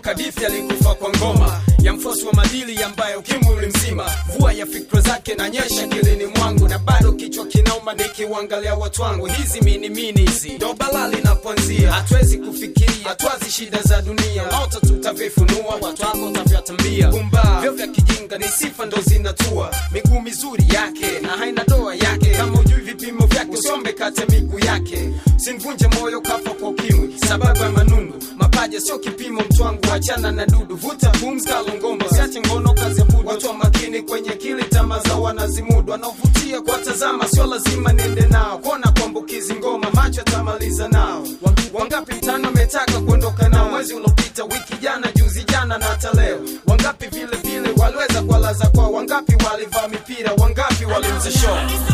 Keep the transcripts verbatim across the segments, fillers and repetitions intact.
Kadithi alikufa kwa ngoma ya mfosi wa madili ambaye ukimwi ulimzima. Vua ya fikra zake na nyesha kilini mwangu, na bado kichwa kinauma nikiwaangalia watu wangu. Hizi mini mini hizi ndo balali napoanzia. Hatuwezi kufikiria, hatuwazi shida za dunia. Naota tutavifunua, watu wako utavyatambia. Kumba, vyo vya kijinga ni sifa ndo zinatua. Miguu mizuri yake, na haina doa yake. Kama ujui vipimo vyake, usombe kate miguu yake. Sinvunje moyo kafa kwa ukimwi, sababu ya manundu. Mapaja sio kipimo mtu wangu, achana na dudu. Vuta pumzi kalongomba, siache ngono kazi ya budu. Watu wa makini kwenye kili tamaza wanazimudu. Wanaovutia kwa tazama, sio lazima niende nao. Kuona kuambukizi ngoma, macho tamaliza nao. Wangapi mtano metaka kuondoka nao. Mwezi ulopita, wiki jana, juzi jana na hata leo. Wangapi vile vile waliweza kwa laza kwa. Wangapi walivaa mipira, wangapi waliuza show.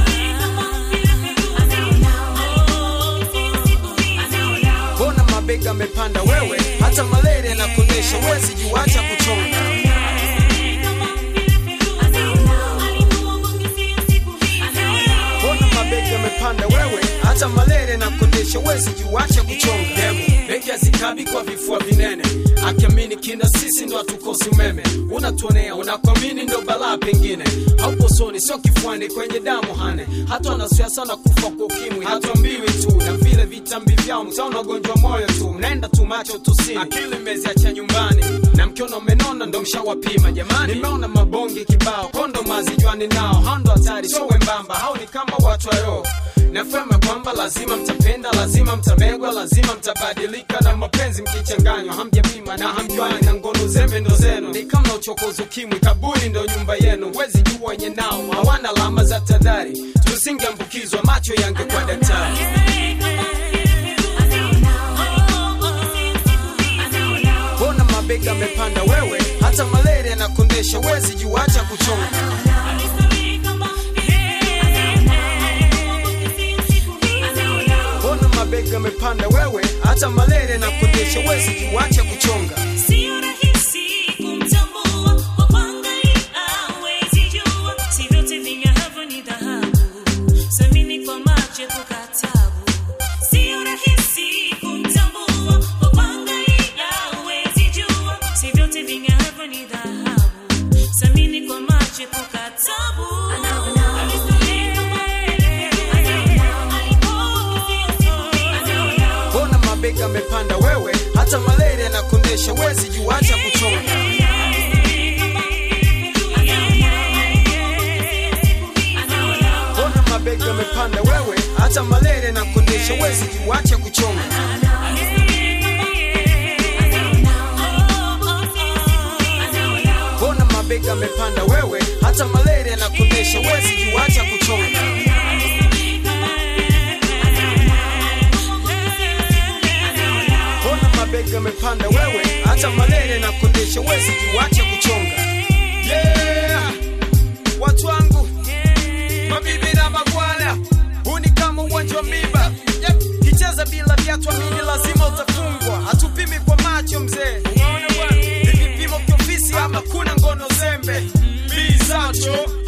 Bona mabega mepanda wewe, hata malaria na kondesha. Wezi juacha kuchonga. Bona mabega mepanda wewe, hata malaria na kondesha. Wezi juacha kuchonga. Demo, beki azikabi kwa vifua vinene. Akiamini kina sisi ndo atukosi umeme. Unatuonea, unakuamini ndo balaa pengine. Haupo soni, sio kifuani kwenye damu hane. Hatu anasuya sana kufa kwa ukimwi. Hatu ambiwi tu, na vile vitambi vyao. Mtaona ugonjwa moyo tu, mnaenda tu macho tusini. Akili meziacha nyumbani, na mkiona umenona ndo mshawapima jamani. Nimeona mabonge kibao, kondo mazijuani nao. Hando hatari, sio wembamba, hao ni kama watu wa roho. Nafema kwamba lazima mtapenda, lazima mtamegwa, lazima mtabadilika. Na mapenzi mkichanganywa, hamjapima na hamjuani. Na ngono zembe ndo zenu, ni kama uchokozi ukimwi. Kabuni ndo nyumba yenu, wezi jua wenye nao hawana alama za tadhari. Tusingeambukizwa, macho yange kwa daktari. Bona mabega mepanda wewe, hata malaria na kondesha. Wezi juacha kuchonga. Mabega mepanda wewe, hata malaria na kondesha. Wezi juacha kuchonga. Sio rahisi kumtambua, kwa kuangalia hawezi jua. Si vyote ving'aavyo ni dhahabu, samini kwa macho kukatabu. Sio rahisi kumtambua, kwa kuangalia hawezi jua. Si vyote ving'aavyo ni dhahabu, samini kwa macho kukatabu. Mabega mepanda wewe, hata malaria na kondesha. Wezi juacha kuchonga. Bona mabega mepanda wewe, hata malaria na kondesha. Wezi juacha kuchonga. Bona mabega mepanda wewe, hata malaria na kondesha. Wezi juacha kuchonga. Mabega mepanda wewe, hata malaria na kondesha. Wezi juacha kuchonga. Yeah, watu wangu, mabibi na mabwana, huu ni kama uwanja wa miba. Yep. Kicheza bila viatu amini lazima utafungwa. Hatupimi kwa macho mzee, unaona bwana. Vipimo kiofisi ama kuna ngono zembe. Bizacho